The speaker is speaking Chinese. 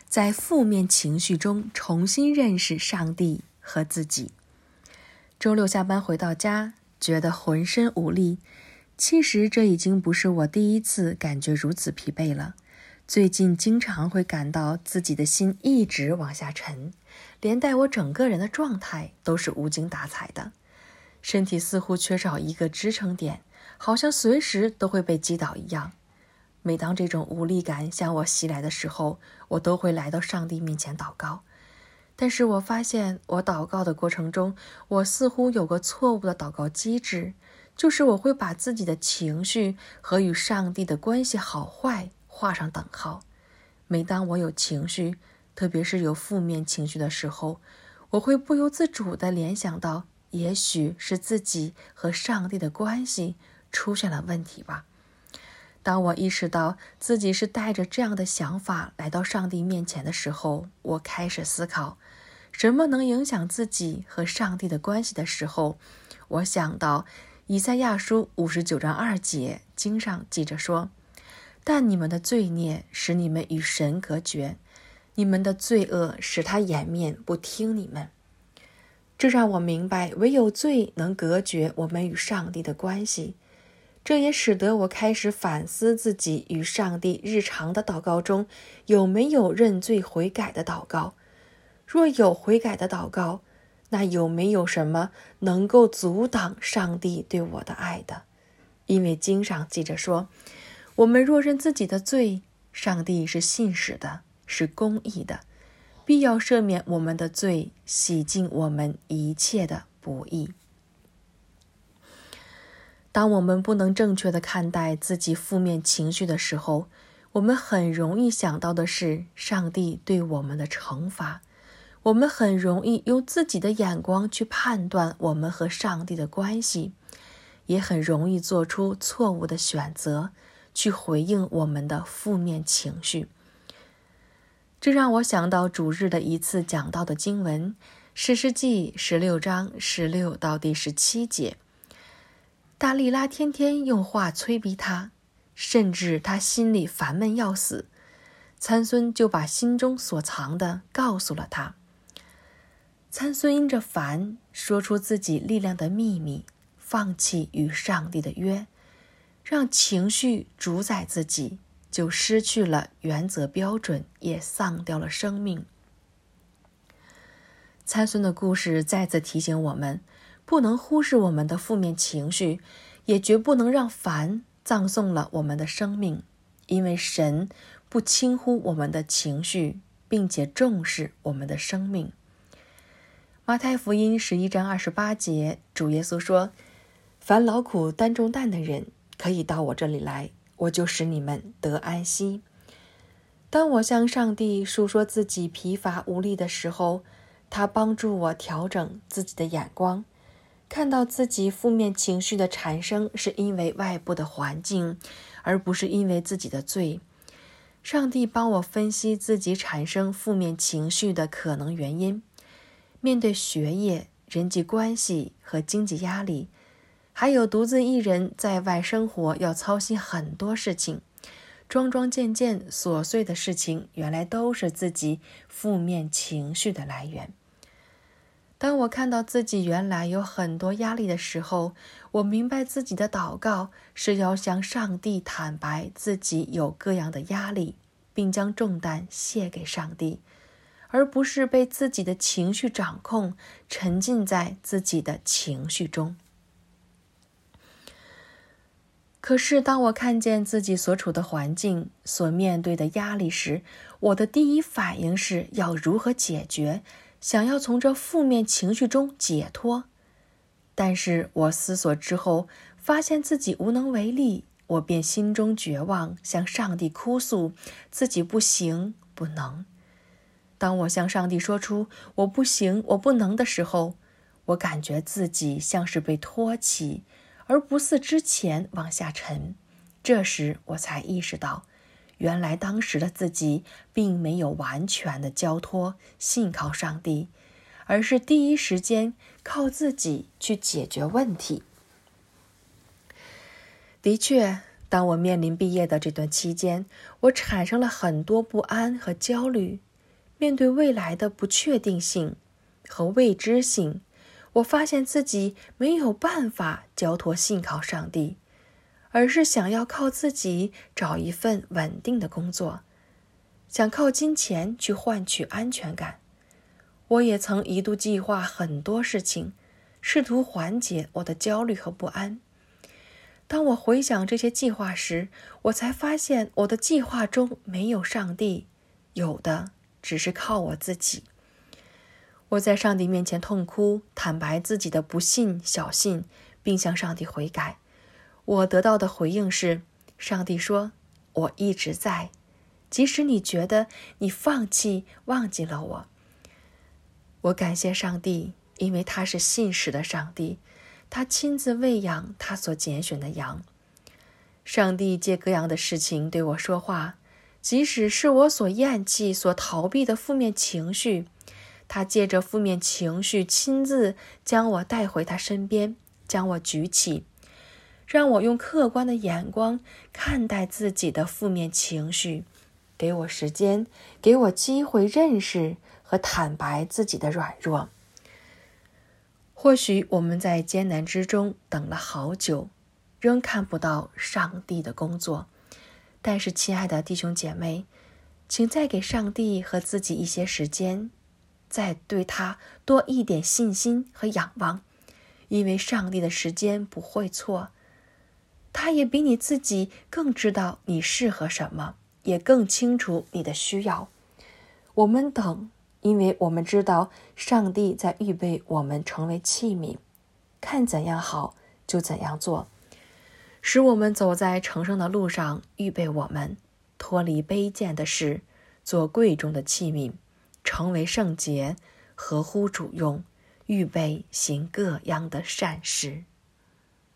在负面情绪中重新认识上帝和自己。周六下班回到家，觉得浑身无力。其实这已经不是我第一次感觉如此疲惫了。最近经常会感到自己的心一直往下沉，连带我整个人的状态都是无精打采的。身体似乎缺少一个支撑点，好像随时都会被击倒一样。每当这种无力感向我袭来的时候，我都会来到上帝面前祷告。但是我发现我祷告的过程中，我似乎有个错误的祷告机制，就是我会把自己的情绪和与上帝的关系好坏画上等号。每当我有情绪，特别是有负面情绪的时候，我会不由自主地联想到，也许是自己和上帝的关系出现了问题吧。当我意识到自己是带着这样的想法来到上帝面前的时候，我开始思考什么能影响自己和上帝的关系的时候，我想到以赛亚书59章2节，经上记着说：但你们的罪孽使你们与神隔绝，你们的罪恶使他掩面不听你们。这让我明白，唯有罪能隔绝我们与上帝的关系。这也使得我开始反思自己与上帝日常的祷告中有没有认罪悔改的祷告。若有悔改的祷告，那有没有什么能够阻挡上帝对我的爱的？因为经上记着说，我们若认自己的罪，上帝是信实的，是公义的，必要赦免我们的罪，洗净我们一切的不义。当我们不能正确地看待自己负面情绪的时候，我们很容易想到的是上帝对我们的惩罚。我们很容易用自己的眼光去判断我们和上帝的关系，也很容易做出错误的选择，去回应我们的负面情绪。这让我想到主日的一次讲到的经文，士师记16章16到第17节。大利拉天天用话催逼他，甚至他心里烦闷要死。参孙就把心中所藏的告诉了他。参孙因着烦，说出自己力量的秘密，放弃与上帝的约，让情绪主宰自己，就失去了原则标准，也丧掉了生命。参孙的故事再次提醒我们，不能忽视我们的负面情绪，也绝不能让烦葬送了我们的生命，因为神不轻忽我们的情绪，并且重视我们的生命。马太福音11章28节，主耶稣说：凡劳苦担重担的人，可以到我这里来，我就使你们得安息。当我向上帝述说自己疲乏无力的时候，他帮助我调整自己的眼光，看到自己负面情绪的产生是因为外部的环境，而不是因为自己的罪。上帝帮我分析自己产生负面情绪的可能原因。面对学业、人际关系和经济压力，还有独自一人在外生活要操心很多事情，桩桩件件琐碎的事情，原来都是自己负面情绪的来源。当我看到自己原来有很多压力的时候，我明白自己的祷告是要向上帝坦白自己有各样的压力，并将重担卸给上帝，而不是被自己的情绪掌控，沉浸在自己的情绪中。可是当我看见自己所处的环境，所面对的压力时，我的第一反应是要如何解决，想要从这负面情绪中解脱。但是我思索之后，发现自己无能为力，我便心中绝望，向上帝哭诉自己不行不能。当我向上帝说出我不行我不能的时候，我感觉自己像是被托起，而不似之前往下沉。这时我才意识到，原来当时的自己并没有完全的交托信靠上帝，而是第一时间靠自己去解决问题。的确，当我面临毕业的这段期间，我产生了很多不安和焦虑。 面对未来的不确定性和未知性，我发现自己没有办法交托信靠上帝，而是想要靠自己找一份稳定的工作，想靠金钱去换取安全感。我也曾一度计划很多事情，试图缓解我的焦虑和不安。当我回想这些计划时，我才发现我的计划中没有上帝，有的只是靠我自己。我在上帝面前痛哭，坦白自己的不信、小信，并向上帝悔改。我得到的回应是，上帝说，我一直在，即使你觉得你放弃、忘记了我。我感谢上帝，因为他是信实的上帝，他亲自喂养他所拣选的羊。上帝借各样的事情对我说话，即使是我所厌弃、所逃避的负面情绪，他借着负面情绪亲自将我带回他身边，将我举起，让我用客观的眼光看待自己的负面情绪，给我时间，给我机会认识和坦白自己的软弱。或许我们在艰难之中等了好久，仍看不到上帝的工作，但是亲爱的弟兄姐妹，请再给上帝和自己一些时间，再对他多一点信心和仰望，因为上帝的时间不会错，他也比你自己更知道你适合什么，也更清楚你的需要。我们等，因为我们知道上帝在预备我们成为器皿，看怎样好就怎样做，使我们走在成圣的路上，预备我们脱离卑贱的事，做贵重的器皿，成为圣洁，合乎主用，预备行各样的善事。